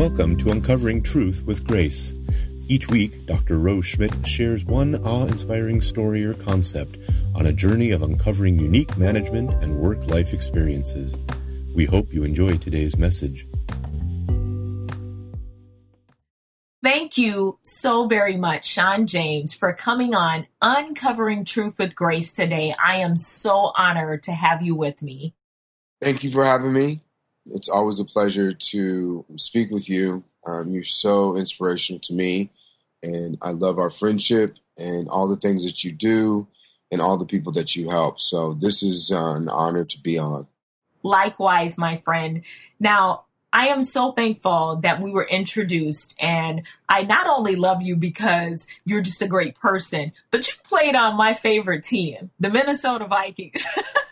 Welcome to Uncovering Truth with Grace. Each week, Dr. Rose Schmidt shares one awe-inspiring story or concept on a journey of uncovering unique management and work-life experiences. We hope you enjoy today's message. Thank you so very much, Sean James, for coming on Uncovering Truth with Grace today. I am so honored to have you with me. Thank you for having me. It's always a pleasure to speak with you. You're so inspirational to me, and I love our friendship and all the things that you do and all the people that you help. So this is an honor to be on. Likewise, my friend. Now, I am so thankful that we were introduced, and I not only love you because you're just a great person, but you played on my favorite team, the Minnesota Vikings.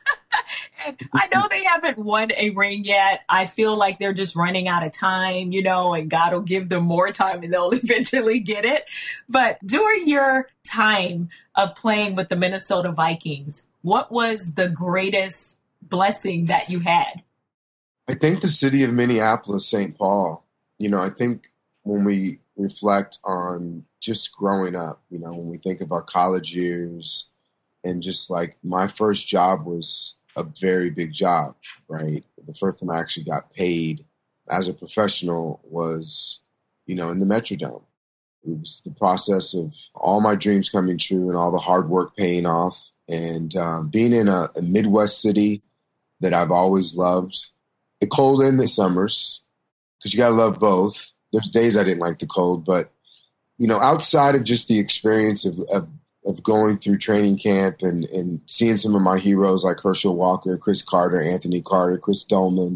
And I know they haven't won a ring yet. I feel like they're just running out of time, and God will give them more time and they'll eventually get it. But during your time of playing with the Minnesota Vikings, what was the greatest blessing that you had? I think the city of Minneapolis, St. Paul. I think when we reflect on just growing up, when we think of our college years and just like my first job was a very big job, right? The first time I actually got paid as a professional was, in the Metrodome. It was the process of all my dreams coming true and all the hard work paying off. And being in a Midwest city that I've always loved, the cold and the summers, because you got to love both. There's days I didn't like the cold, but, outside of just the experience of going through training camp and seeing some of my heroes like Herschel Walker, Chris Carter, Anthony Carter, Chris Dolman,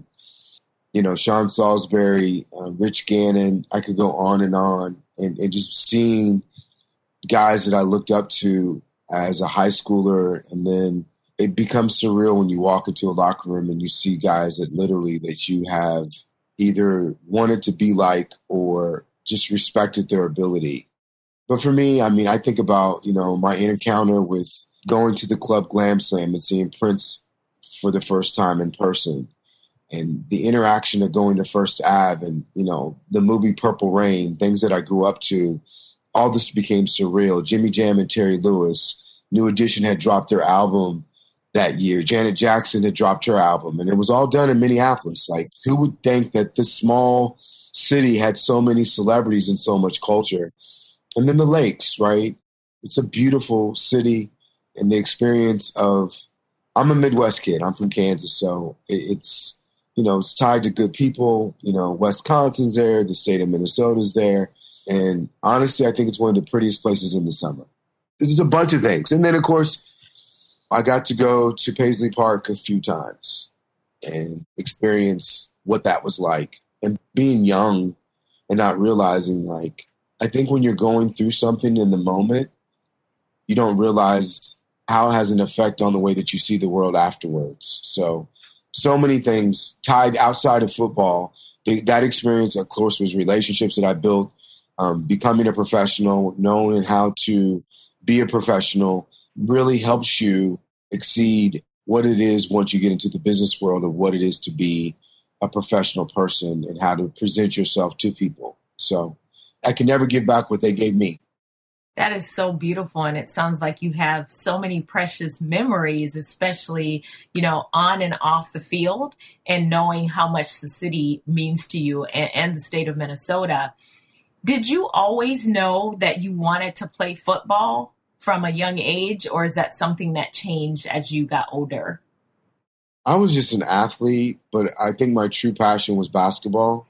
Sean Salisbury, Rich Gannon, I could go on and just seeing guys that I looked up to as a high schooler. And then it becomes surreal when you walk into a locker room and you see guys that you have either wanted to be like or just respected their ability. But for me, I think about, my encounter with going to the Club Glam Slam and seeing Prince for the first time in person and the interaction of going to First Ave and, the movie Purple Rain, things that I grew up to, all this became surreal. Jimmy Jam and Terry Lewis, New Edition had dropped their album that year. Janet Jackson had dropped her album, and it was all done in Minneapolis. Like, who would think that this small city had so many celebrities and so much culture? And then the lakes, right? It's a beautiful city, and the experience of, I'm a Midwest kid. I'm from Kansas, so it's, it's tied to good people. Wisconsin's there, the state of Minnesota's there. And honestly, I think it's one of the prettiest places in the summer. There's a bunch of things. And then, of course, I got to go to Paisley Park a few times and experience what that was like. And being young and not realizing, I think when you're going through something in the moment, you don't realize how it has an effect on the way that you see the world afterwards. So many things tied outside of football. That experience, of course, was relationships that I built, becoming a professional, knowing how to be a professional really helps you exceed what it is once you get into the business world of what it is to be a professional person and how to present yourself to people. So I can never give back what they gave me. That is so beautiful. And it sounds like you have so many precious memories, especially, on and off the field, and knowing how much the city means to you and the state of Minnesota. Did you always know that you wanted to play football from a young age, or is that something that changed as you got older? I was just an athlete, but I think my true passion was basketball.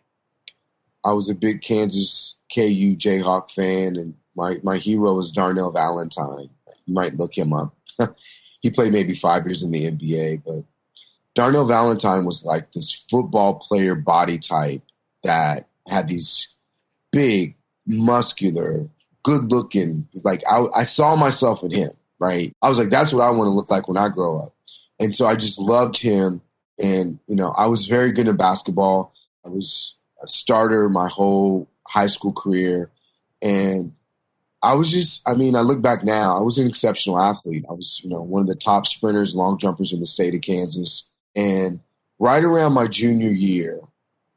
I was a big Kansas KU Jayhawk fan, and my hero was Darnell Valentine. You might look him up. He played maybe 5 years in the NBA, but Darnell Valentine was like this football player body type that had these big, muscular, good-looking, I saw myself in him, right? I was like, that's what I want to look like when I grow up. And so I just loved him, and, I was very good in basketball. I was a starter my whole high school career, and I look back now, I was an exceptional athlete. I was, one of the top sprinters, long jumpers in the state of Kansas. And right around my junior year,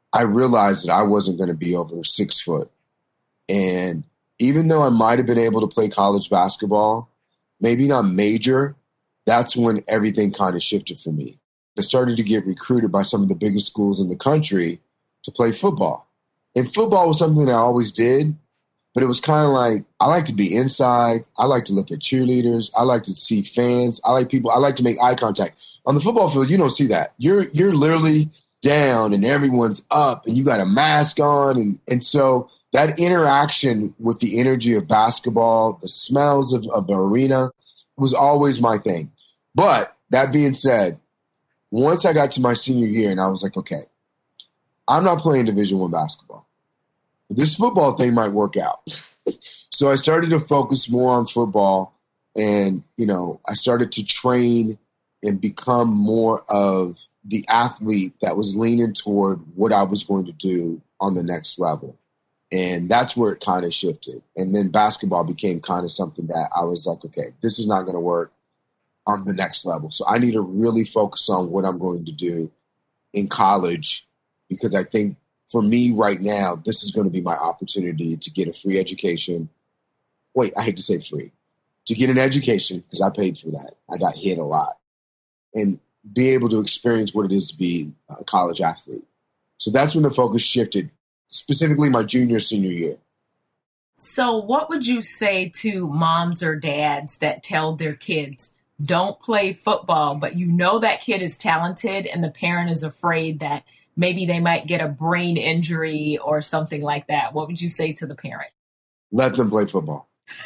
I realized that I wasn't going to be over 6 foot. And even though I might have been able to play college basketball, maybe not major, that's when everything kind of shifted for me. I started to get recruited by some of the biggest schools in the country to play football. And football was something that I always did, but it was kind of like, I like to be inside. I like to look at cheerleaders. I like to see fans. I like people. I like to make eye contact. On the football field, you don't see that. You're literally down and everyone's up and you got a mask on. And so that interaction with the energy of basketball, the smells of the arena was always my thing. But that being said, once I got to my senior year and I was like, okay, I'm not playing Division I basketball. This football thing might work out. So I started to focus more on football and, I started to train and become more of the athlete that was leaning toward what I was going to do on the next level. And that's where it kind of shifted. And then basketball became kind of something that I was like, okay, this is not going to work on the next level. So I need to really focus on what I'm going to do in college, because I think for me right now, this is going to be my opportunity to get a free education. Wait, I hate to say free. To get an education, because I paid for that. I got hit a lot. And be able to experience what it is to be a college athlete. So that's when the focus shifted, specifically my junior, senior year. So what would you say to moms or dads that tell their kids, don't play football, but that kid is talented and the parent is afraid that maybe they might get a brain injury or something like that? What would you say to the parent? Let them play football.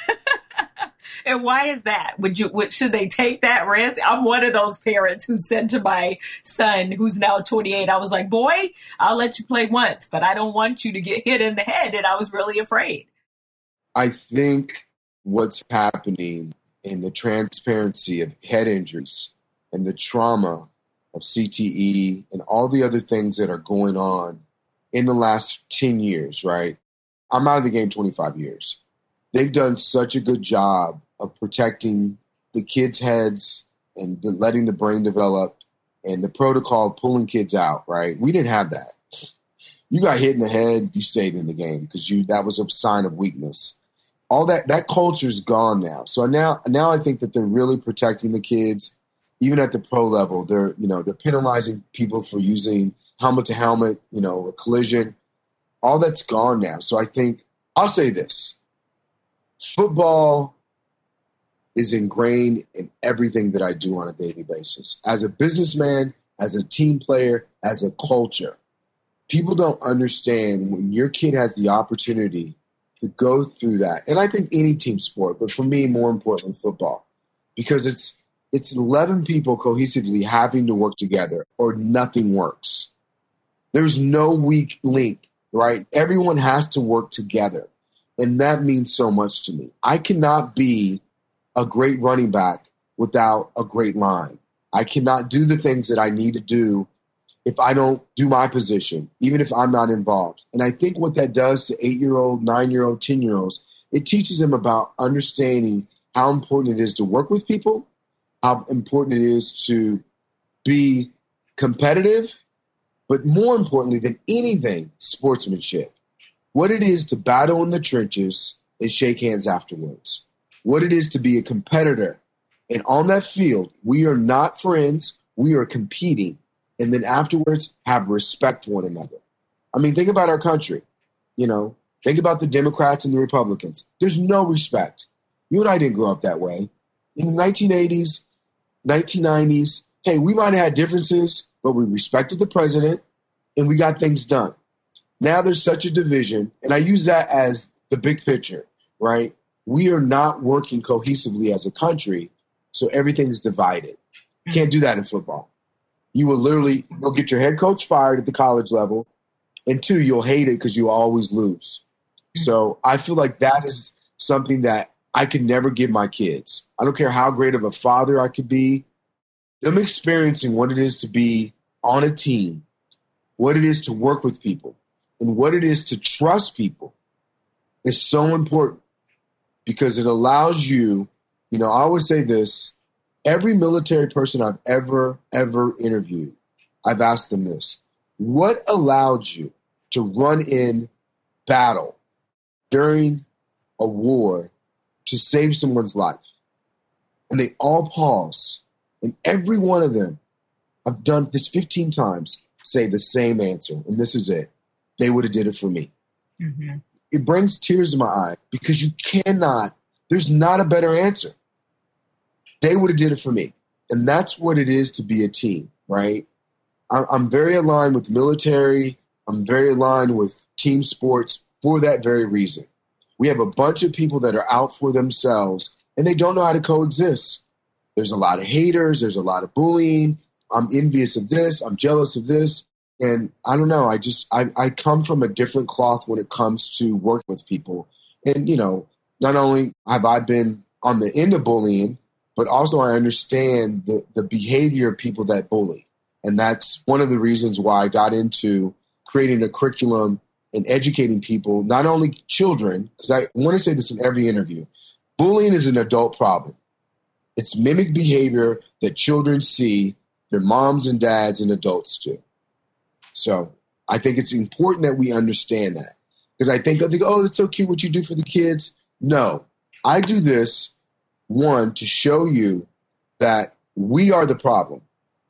And why is that? Should they take that risk? I'm one of those parents who said to my son, who's now 28, I was like, boy, I'll let you play once, but I don't want you to get hit in the head. And I was really afraid. I think what's happening in the transparency of head injuries and the trauma of CTE and all the other things that are going on in the last 10 years, right? I'm out of the game 25 years. They've done such a good job of protecting the kids' heads and letting the brain develop and the protocol of pulling kids out, right? We didn't have that. You got hit in the head, you stayed in the game because that was a sign of weakness. All that culture's gone now. So now I think that they're really protecting the kids, even at the pro level. They're penalizing people for using helmet to helmet, a collision. All that's gone now. So I think I'll say this. Football is ingrained in everything that I do on a daily basis. As a businessman, as a team player, as a culture, people don't understand when your kid has the opportunity to go through that. And I think any team sport, but for me, more importantly, football, because it's 11 people cohesively having to work together or nothing works. There's no weak link, right? Everyone has to work together. And that means so much to me. I cannot be a great running back without a great line. I cannot do the things that I need to do if I don't do my position, even if I'm not involved. And I think what that does to 8-year-old, 9-year-old, 10-year-olds, it teaches them about understanding how important it is to work with people, how important it is to be competitive, but more importantly than anything, sportsmanship. What it is to battle in the trenches and shake hands afterwards. What it is to be a competitor. And on that field, we are not friends. We are competing. And then afterwards, have respect for one another. I mean, think about our country. Think about the Democrats and the Republicans. There's no respect. You and I didn't grow up that way. In the 1980s, 1990s, hey, we might have had differences, but we respected the president and we got things done. Now there's such a division, and I use that as the big picture, right? We are not working cohesively as a country, so everything's divided. You can't do that in football. You will literally, you'll get your head coach fired at the college level, and 2, you'll hate it because you'll always lose. So I feel like that is something that I could never give my kids. I don't care how great of a father I could be. Them experiencing what it is to be on a team, what it is to work with people, and what it is to trust people is so important because it allows you, I always say this, every military person I've ever interviewed, I've asked them this. What allowed you to run in battle during a war to save someone's life. And they all pause. And every one of them, I've done this 15 times, say the same answer. And this is it. They would have did it for me. Mm-hmm. It brings tears to my eye because you cannot, there's not a better answer. They would have did it for me. And that's what it is to be a team, right? I'm very aligned with the military. I'm very aligned with team sports for that very reason. We have a bunch of people that are out for themselves and they don't know how to coexist. There's a lot of haters. There's a lot of bullying. I'm envious of this. I'm jealous of this. And I don't know. I come from a different cloth when it comes to work with people. And, you know, not only have I been on the end of bullying, but also I understand the behavior of people that bully. And that's one of the reasons why I got into creating a curriculum and educating people, not only children, because I want to say this in every interview. Bullying is an adult problem. It's mimic behavior that children see their moms and dads and adults do. So I think it's important that we understand that. Because I think, oh, that's so cute what you do for the kids. No, I do this, one, to show you that we are the problem.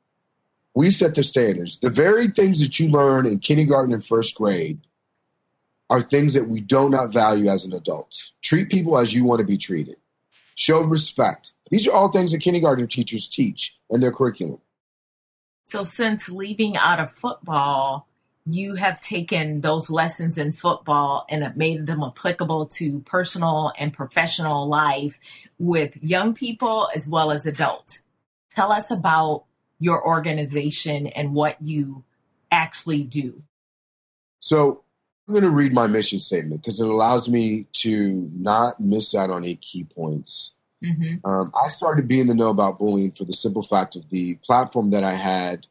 We set the standards. The very things that you learn in kindergarten and first grade are things that we do not value as an adult. Treat people as you want to be treated. Show respect. These are all things that kindergarten teachers teach in their curriculum. So since leaving out of football, you have taken those lessons in football and have made them applicable to personal and professional life with young people as well as adults. Tell us about your organization and what you actually do. So I'm going to read my mission statement because it allows me to not miss out on any key points. Mm-hmm. I started being in the know about bullying for the simple fact of the platform that I had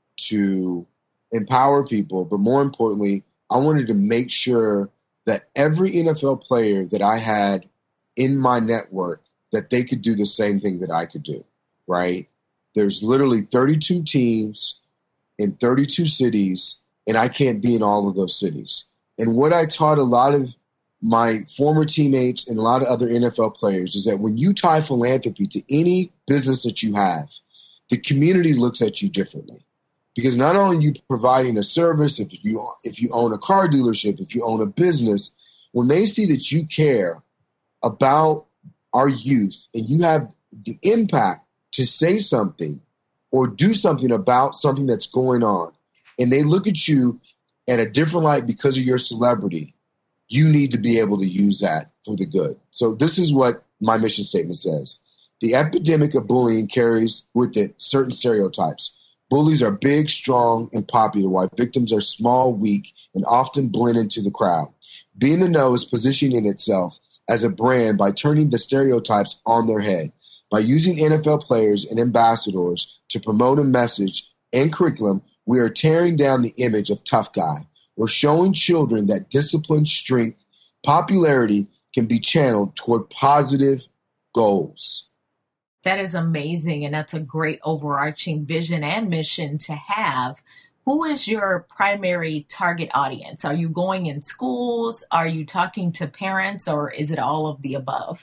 to empower people. But more importantly, I wanted to make sure that every NFL player that I had in my network, that they could do the same thing that I could do, right? There's literally 32 teams in 32 cities, and I can't be in all of those cities. And what I taught a lot of my former teammates and a lot of other NFL players is that when you tie philanthropy to any business that you have, the community looks at you differently. Because not only are you providing a service, if you own a car dealership, if you own a business, when they see that you care about our youth and you have the impact to say something or do something about something that's going on, and they look at you at a different light because of your celebrity, you need to be able to use that for the good. So this is what my mission statement says. The epidemic of bullying carries with it certain stereotypes. Bullies are big, strong, and popular, while victims are small, weak, and often blend into the crowd. Being the Know is positioning itself as a brand by turning the stereotypes on their head. By using NFL players and ambassadors to promote a message and curriculum, we are tearing down the image of tough guy. We're showing children that discipline, strength, popularity can be channeled toward positive goals. That is amazing, and that's a great overarching vision and mission to have. Who is your primary target audience? Are you going in schools? Are you talking to parents, or is it all of the above?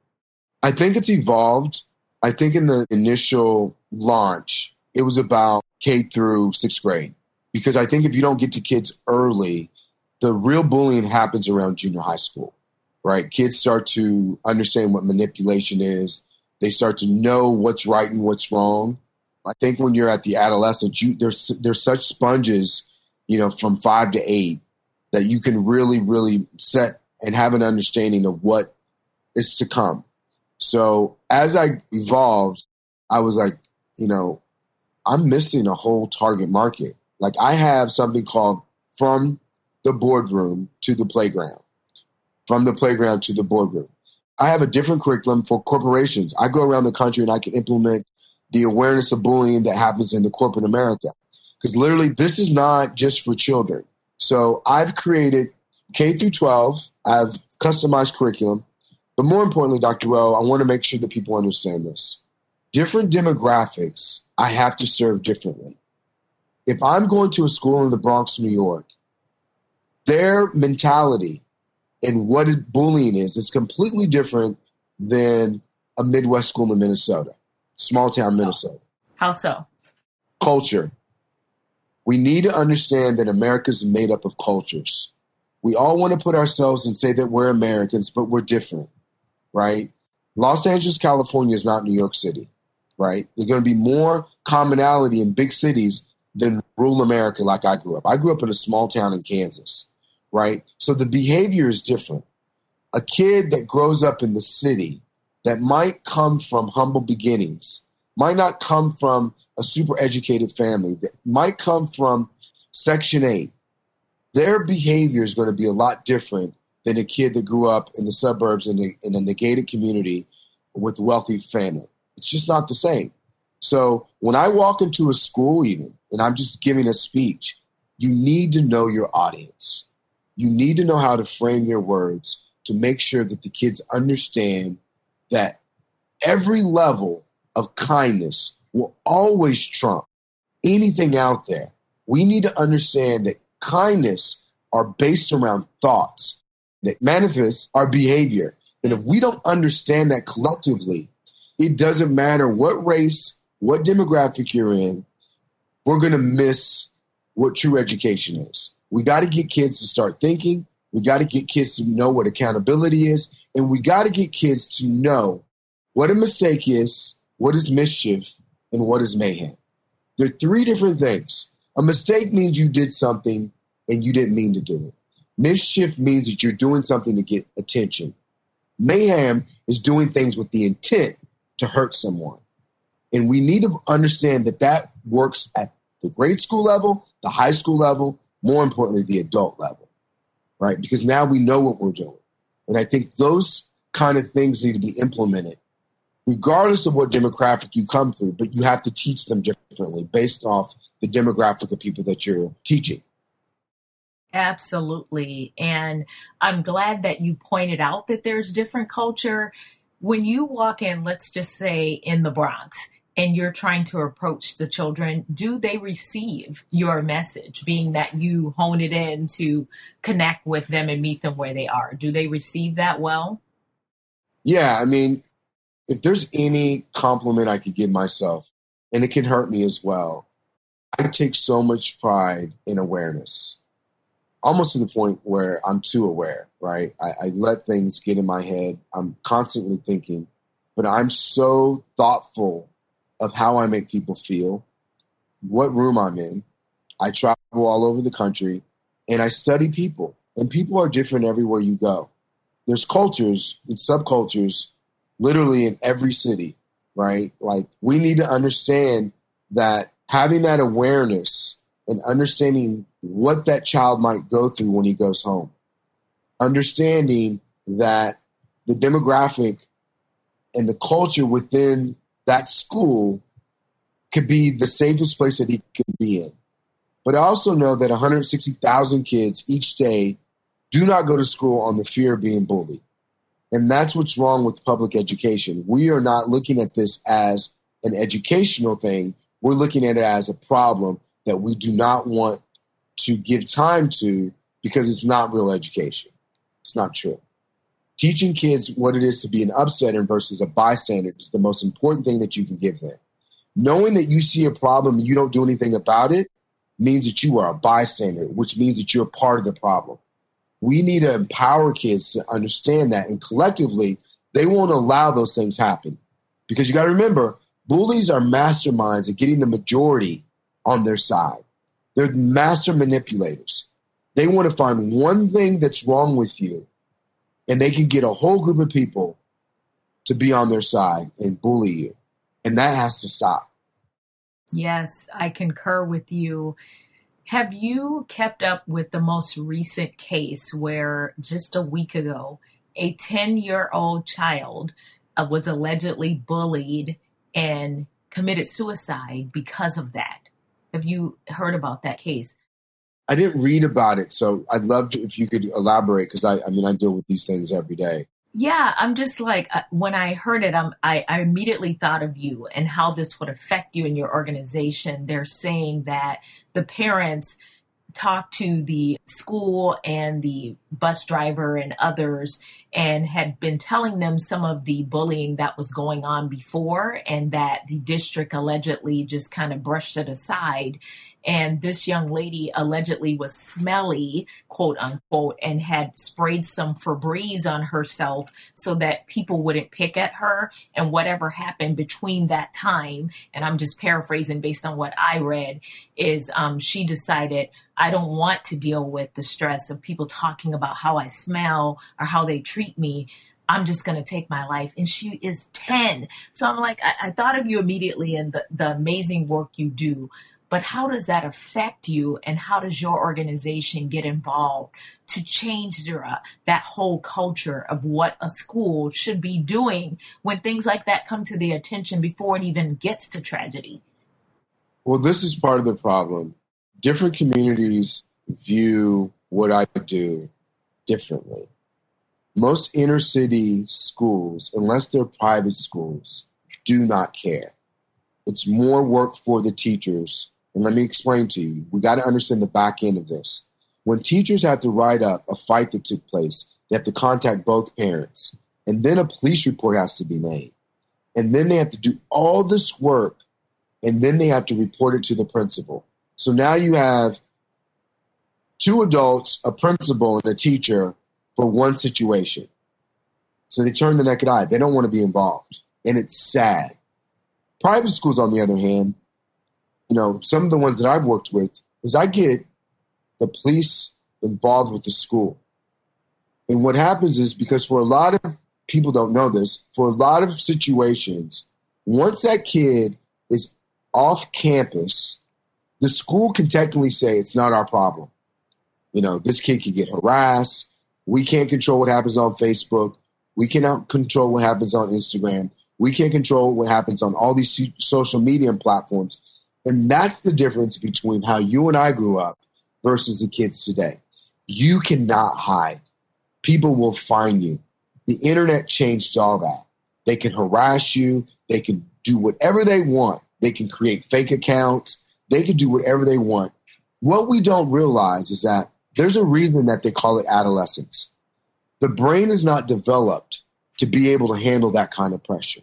I think it's evolved. I think in the initial launch, it was about K through sixth grade. Because I think if you don't get to kids early, the real bullying happens around junior high school, right? Kids start to understand what manipulation is. They start to know what's right and what's wrong. I think when you're at the adolescent, there's such sponges, from 5 to 8 that you can really, really set and have an understanding of what is to come. So as I evolved, I was like, I'm missing a whole target market. Like I have something called From the Boardroom to the Playground. From the Playground to the Boardroom. I have a different curriculum for corporations. I go around the country and I can implement the awareness of bullying that happens in the corporate America. Because literally, this is not just for children. So I've created K through 12. I've customized curriculum. But more importantly, Dr. Rowe, I want to make sure that people understand this. Different demographics I have to serve differently. If I'm going to a school in the Bronx, New York, their mentality and what bullying is completely different than a Midwest school in Minnesota, small town Minnesota. How so? Culture. We need to understand that America's made up of cultures. We all want to put ourselves and say that we're Americans, but we're different, right? Los Angeles, California is not New York City, right? There's going to be more commonality in big cities than rural America like I grew up. I grew up in a small town in Kansas, right? So the behavior is different. A kid that grows up in the city that might come from humble beginnings, might not come from a super educated family, that might come from Section 8, their behavior is going to be a lot different than a kid that grew up in the suburbs in a negated community with a wealthy family. It's just not the same. So when I walk into a school even, and I'm just giving a speech, you need to know your audience. You need to know how to frame your words to make sure that the kids understand that every level of kindness will always trump anything out there. We need to understand that kindness are based around thoughts that manifest our behavior. And if we don't understand that collectively, it doesn't matter what race, what demographic you're in, we're going to miss what true education is. We got to get kids to start thinking. We got to get kids to know what accountability is. And we got to get kids to know what a mistake is, what is mischief, and what is mayhem. They're three different things. A mistake means you did something and you didn't mean to do it. Mischief means that you're doing something to get attention. Mayhem is doing things with the intent to hurt someone. And we need to understand that that works at the grade school level, the high school level, more importantly, the adult level, right? Because now we know what we're doing. And I think those kind of things need to be implemented, regardless of what demographic you come through, but you have to teach them differently based off the demographic of people that you're teaching. Absolutely. And I'm glad that you pointed out that there's different culture. When you walk in, let's just say in the Bronx, and you're trying to approach the children, do they receive your message, being that you hone it in to connect with them and meet them where they are? Do they receive that well? Yeah, I mean, if there's any compliment I could give myself, and it can hurt me as well, I take so much pride in awareness, almost to the point where I'm too aware, right? I let things get in my head. I'm constantly thinking, but I'm so thoughtful of how I make people feel, what room I'm in. I travel all over the country, and I study people. And people are different everywhere you go. There's cultures and subcultures literally in every city, right? Like, we need to understand that having that awareness and understanding what that child might go through when he goes home, understanding that the demographic and the culture within that school could be the safest place that he could be in. But I also know that 160,000 kids each day do not go to school on the fear of being bullied. And that's what's wrong with public education. We are not looking at this as an educational thing. We're looking at it as a problem that we do not want to give time to because it's not real education. It's not true. Teaching kids what it is to be an upsetter versus a bystander is the most important thing that you can give them. Knowing that you see a problem and you don't do anything about it means that you are a bystander, which means that you're part of the problem. We need to empower kids to understand that, and collectively, they won't allow those things happen. Because you got to remember, bullies are masterminds at getting the majority on their side. They're master manipulators. They want to find one thing that's wrong with you, and they can get a whole group of people to be on their side and bully you. And that has to stop. Yes, I concur with you. Have you kept up with the most recent case where just a week ago, a 10-year-old child was allegedly bullied and committed suicide because of that? Have you heard about that case? I didn't read about it, so I'd love to, if you could elaborate, because I deal with these things every day. Yeah, I'm just like, when I heard it, I immediately thought of you and how this would affect you and your organization. They're saying that the parents talked to the school and the bus driver and others and had been telling them some of the bullying that was going on before and that the district allegedly just kind of brushed it aside. And this young lady allegedly was smelly, quote unquote, and had sprayed some Febreze on herself so that people wouldn't pick at her. And whatever happened between that time, and I'm just paraphrasing based on what I read, is she decided, I don't want to deal with the stress of people talking about how I smell or how they treat me. I'm just going to take my life. And she is 10. So I'm like, I thought of you immediately and the amazing work you do. But how does that affect you, and how does your organization get involved to change that whole culture of what a school should be doing when things like that come to the attention before it even gets to tragedy? Well, this is part of the problem. Different communities view what I do differently. Most inner city schools, unless they're private schools, do not care. It's more work for the teachers. And let me explain to you, we got to understand the back end of this. When teachers have to write up a fight that took place, they have to contact both parents. And then a police report has to be made. And then they have to do all this work. And then they have to report it to the principal. So now you have 2 adults, a principal, and a teacher for one situation. So they turn the naked eye. They don't want to be involved. And it's sad. Private schools, on the other hand, some of the ones that I've worked with, is I get the police involved with the school. And what happens is, because for a lot of people don't know this, for a lot of situations, once that kid is off campus, the school can technically say it's not our problem. This kid could get harassed. We can't control what happens on Facebook. We cannot control what happens on Instagram. We can't control what happens on all these social media platforms. And that's the difference between how you and I grew up versus the kids today. You cannot hide. People will find you. The internet changed all that. They can harass you. They can do whatever they want. They can create fake accounts. They can do whatever they want. What we don't realize is that there's a reason that they call it adolescence. The brain is not developed to be able to handle that kind of pressure.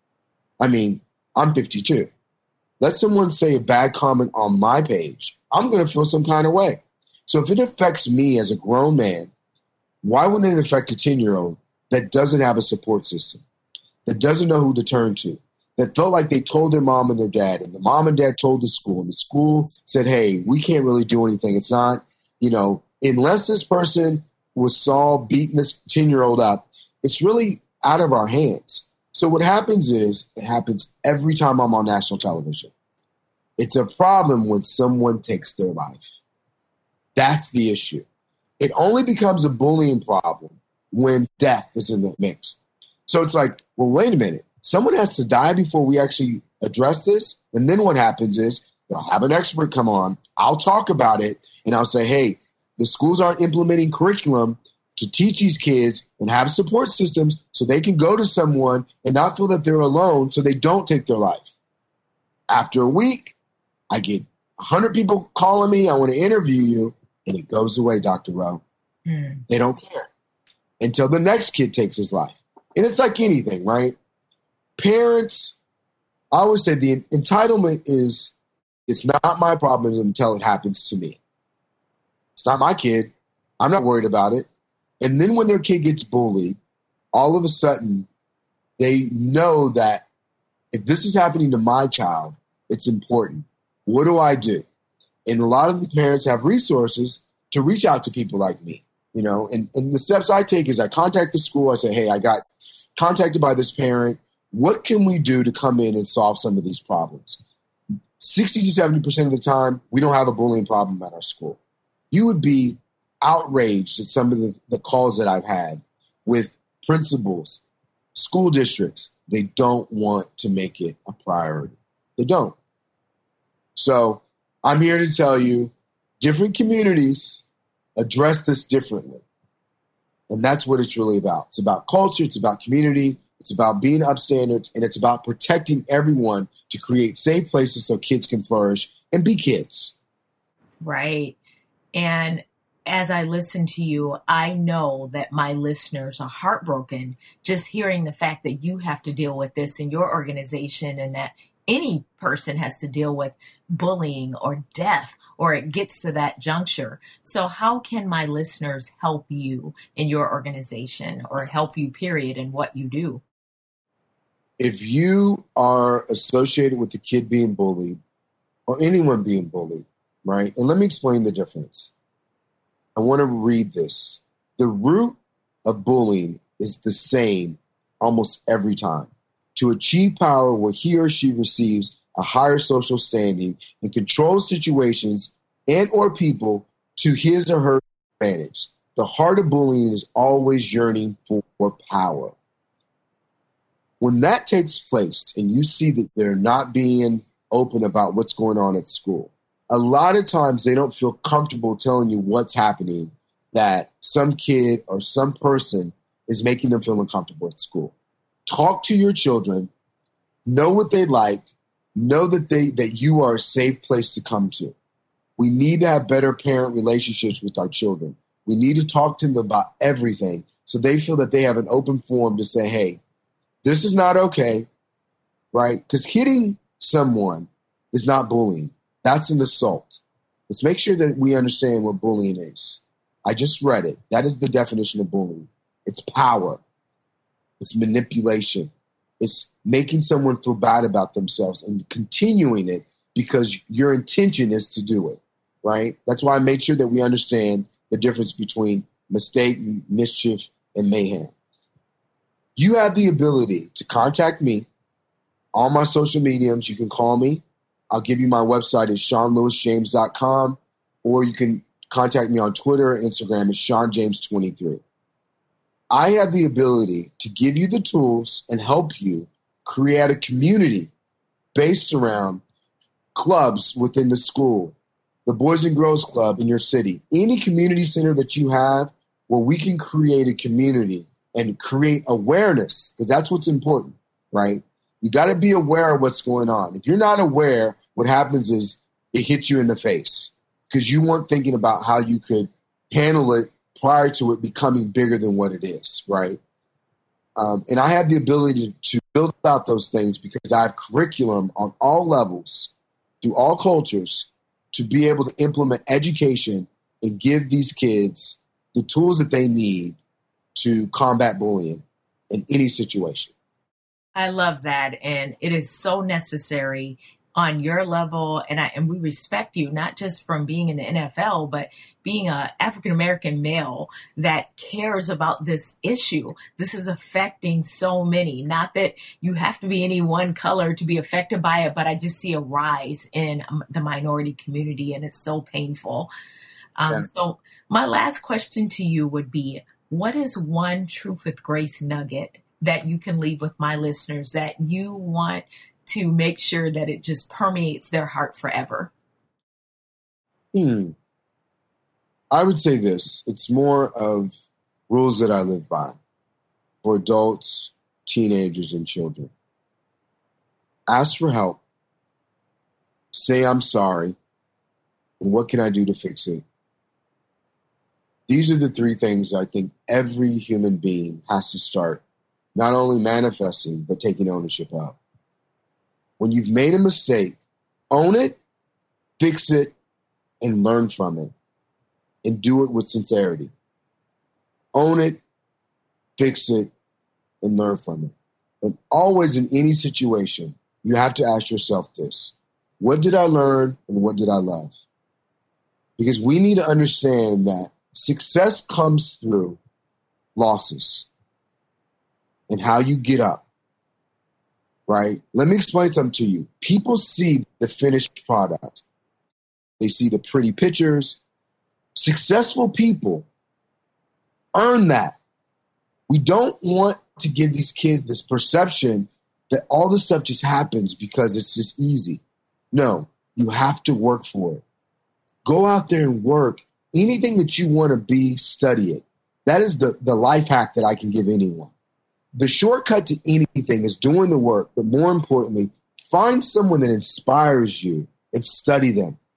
I mean, I'm 52. Let someone say a bad comment on my page, I'm going to feel some kind of way. So if it affects me as a grown man, why wouldn't it affect a 10-year-old that doesn't have a support system, that doesn't know who to turn to, that felt like they told their mom and their dad, and the mom and dad told the school, and the school said, hey, we can't really do anything. It's not, unless this person saw beating this 10-year-old up, it's really out of our hands. So what happens is, it happens every time I'm on national television. It's a problem when someone takes their life. That's the issue. It only becomes a bullying problem when death is in the mix. So it's like, well, wait a minute. Someone has to die before we actually address this. And then what happens is, they'll have an expert come on. I'll talk about it. And I'll say, hey, the schools aren't implementing curriculum to teach these kids and have support systems so they can go to someone and not feel that they're alone, so they don't take their life. After a week, I get 100 people calling me. I want to interview you. And it goes away, Dr. Rowe. They don't care until the next kid takes his life. And it's like anything, right? Parents, I always say the entitlement is, it's not my problem until it happens to me. It's not my kid. I'm not worried about it. And then when their kid gets bullied, all of a sudden, they know that if this is happening to my child, it's important. What do I do? And a lot of the parents have resources to reach out to people like me, and the steps I take is I contact the school. I say, hey, I got contacted by this parent. What can we do to come in and solve some of these problems? 60 to 70% of the time, we don't have a bullying problem at our school. You would be outraged at some of the calls that I've had with principals, school districts. They don't want to make it a priority. They don't. So I'm here to tell you, different communities address this differently. And that's what it's really about. It's about culture. It's about community. It's about being upstandard. And it's about protecting everyone to create safe places so kids can flourish and be kids. Right. And as I listen to you, I know that my listeners are heartbroken just hearing the fact that you have to deal with this in your organization and that any person has to deal with bullying or death or it gets to that juncture. So how can my listeners help you in your organization or help you, period, in what you do? If you are associated with the kid being bullied or anyone being bullied, right? And let me explain the difference. I want to read this. The root of bullying is the same almost every time. To achieve power where he or she receives a higher social standing and controls situations and or people to his or her advantage. The heart of bullying is always yearning for power. When that takes place and you see that they're not being open about what's going on at school, a lot of times they don't feel comfortable telling you what's happening, that some kid or some person is making them feel uncomfortable at school. Talk to your children, know what they like, know that you are a safe place to come to. We need to have better parent relationships with our children. We need to talk to them about everything so they feel that they have an open forum to say, hey, this is not okay, right? Because hitting someone is not bullying. That's an assault. Let's make sure that we understand what bullying is. I just read it. That is the definition of bullying. It's power. It's manipulation. It's making someone feel bad about themselves and continuing it because your intention is to do it, right? That's why I made sure that we understand the difference between mistake, mischief, and mayhem. You have the ability to contact me on my social mediums. You can call me. I'll give you my website at SeanLewisJames.com, or you can contact me on Twitter or Instagram at SeanJames23. I have the ability to give you the tools and help you create a community based around clubs within the school, the Boys and Girls Club in your city, any community center that you have where we can create a community and create awareness, because that's what's important, right? You got to be aware of what's going on. If you're not aware, what happens is it hits you in the face because you weren't thinking about how you could handle it prior to it becoming bigger than what it is, right? And I have the ability to build out those things because I have curriculum on all levels, through all cultures, to be able to implement education and give these kids the tools that they need to combat bullying in any situation. I love that. And it is so necessary on your level. And we respect you, not just from being in the NFL, but being an African-American male that cares about this issue. This is affecting so many. Not that you have to be any one color to be affected by it, but I just see a rise in the minority community, and it's so painful. So my last question to you would be, what is one Truth with Grace nugget that you can leave with my listeners that you want to make sure that it just permeates their heart forever? I would say this. It's more of rules that I live by for adults, teenagers, and children. Ask for help. Say, I'm sorry. And what can I do to fix it? These are the three things I think every human being has to start not only manifesting, but taking ownership of. When you've made a mistake, own it, fix it, and learn from it. And do it with sincerity. Own it, fix it, and learn from it. And always in any situation, you have to ask yourself this. What did I learn and what did I love? Because we need to understand that success comes through losses and how you get up, right? Let me explain something to you. People see the finished product. They see the pretty pictures. Successful people earn that. We don't want to give these kids this perception that all this stuff just happens because it's just easy. No, you have to work for it. Go out there and work. Anything that you want to be, study it. That is the life hack that I can give anyone. The shortcut to anything is doing the work, but more importantly, find someone that inspires you and study them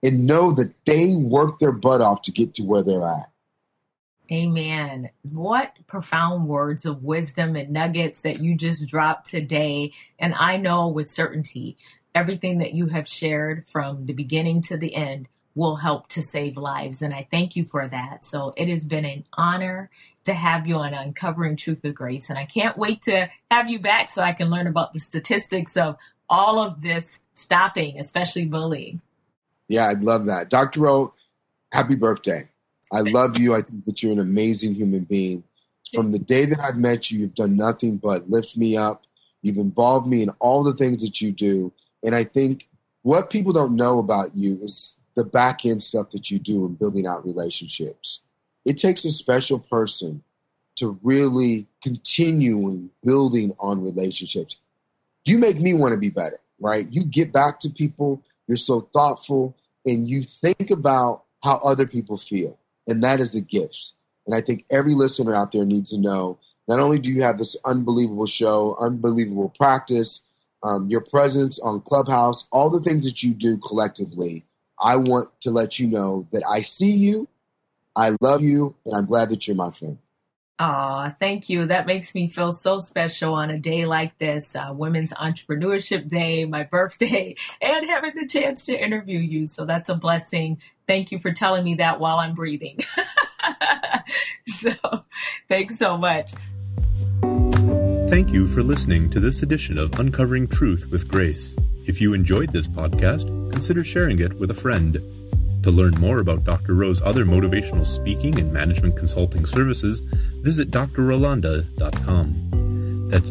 and know that they worked their butt off to get to where they're at. Amen. What profound words of wisdom and nuggets that you just dropped today. And I know with certainty, everything that you have shared from the beginning to the end will help to save lives. And I thank you for that. So it has been an honor to have you on Uncovering Truth with Grace. And I can't wait to have you back so I can learn about the statistics of all of this stopping, especially bullying. Yeah, I'd love that. Dr. Rowe, happy birthday. I love you. I think that you're an amazing human being. From the day that I've met you, you've done nothing but lift me up. You've involved me in all the things that you do. And I think what people don't know about you is the back end stuff that you do in building out relationships. It takes a special person to really continue building on relationships. You make me want to be better, right? You get back to people. You're so thoughtful, and you think about how other people feel. And that is a gift. And I think every listener out there needs to know, not only do you have this unbelievable show, unbelievable practice, your presence on Clubhouse, all the things that you do collectively, I want to let you know that I see you, I love you, and I'm glad that you're my friend. Aw, thank you. That makes me feel so special on a day like this, Women's Entrepreneurship Day, my birthday, and having the chance to interview you. So that's a blessing. Thank you for telling me that while I'm breathing. So thanks so much. Thank you for listening to this edition of Uncovering Truth with Grace. If you enjoyed this podcast, consider sharing it with a friend. To learn more about Dr. Rowe's other motivational speaking and management consulting services, visit drrolanda.com. That's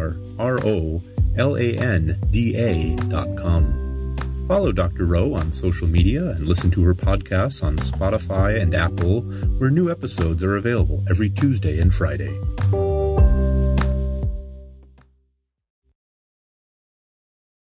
drrolanda.com. Follow Dr. Rowe on social media and listen to her podcasts on Spotify and Apple, where new episodes are available every Tuesday and Friday.